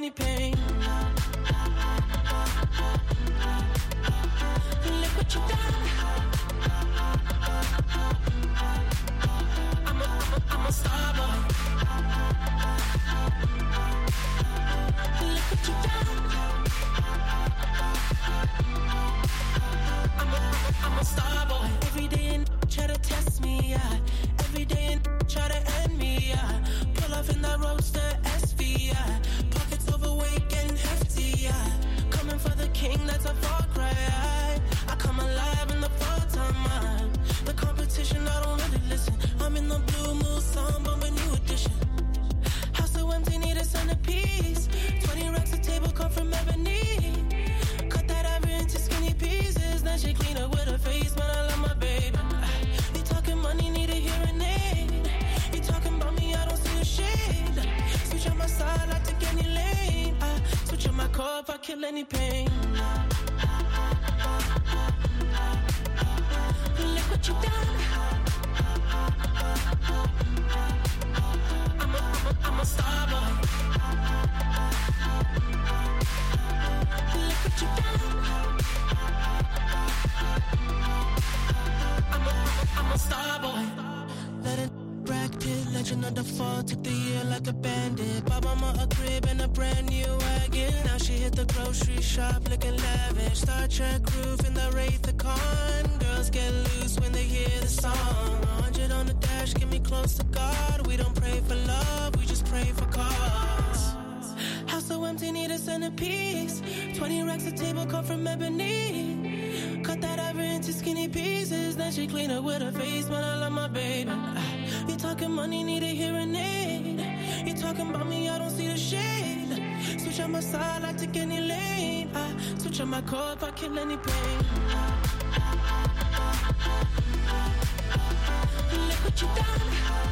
any pain. Look what you done. I'm a star boy. Look what you done. I'm a star boy. Every day and try to test me, yeah. Every day and try to end me, yeah. Pull off in that roadster SV, yeah. Pockets overweight getting hefty, yeah. Coming for the king, that's a far cry. I come alive in the fall time. The competition, I don't really listen. I'm in the blue mood, song, but a new edition. House so empty, need a centerpiece. 20 racks a table come from ebony. Cut that ivory into skinny pieces. Then she clean up with her face, man, I love my baby. You talking money, need a hearing aid. You talking about me, I don't see a shade. Switch on my side, I take any lane. Switch on my car if I kill any pain. Look what you done. I'm a star boy. Look what you done. I'm a star boy. Let it Brad Pitt, legend of the fall. Took the year like a bandit. Bought mama a crib and a brand new wagon. Now she hit the grocery shop looking lavish. Star Trek roof in the Wraith the Con. Girls get loose when they hear the song. 100 on the dash, get me close to God. We don't pray for love, we just pray for cause. House so empty, need a centerpiece. 20 racks a table come from ebony. Cut that ivory into skinny pieces. Then she clean up with her face, man, I love my baby. You talking money, need a hearing aid. You talking about me, I don't see the shade. Switch on my side, I take any lane. Switch on my car if I kill any pain. Look what you done.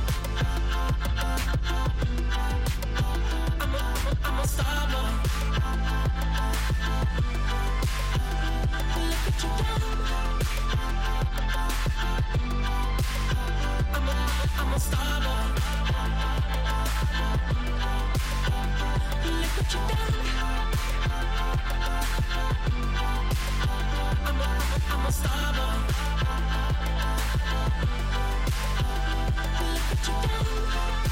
I'm a star boy. Look what you done. I'm a star boy. Look what you done. I'm a star boy. Look what you done.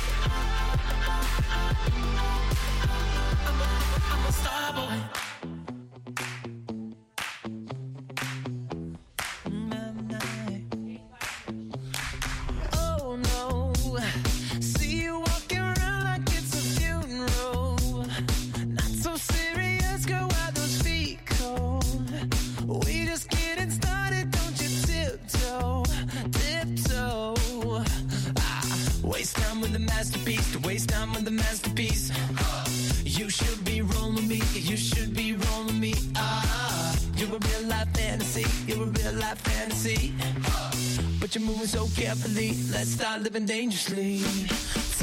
I'm a star boy. Oh no, see you walking around like it's a funeral. Not so serious, girl, why those feet cold? We just getting started, don't you tiptoe, tiptoe. Waste time with the masterpiece, to waste time with the masterpiece. You should be rolling me, you should be rolling me. You're a real life fantasy, you're a real life fantasy. But you're moving so carefully, let's start living dangerously.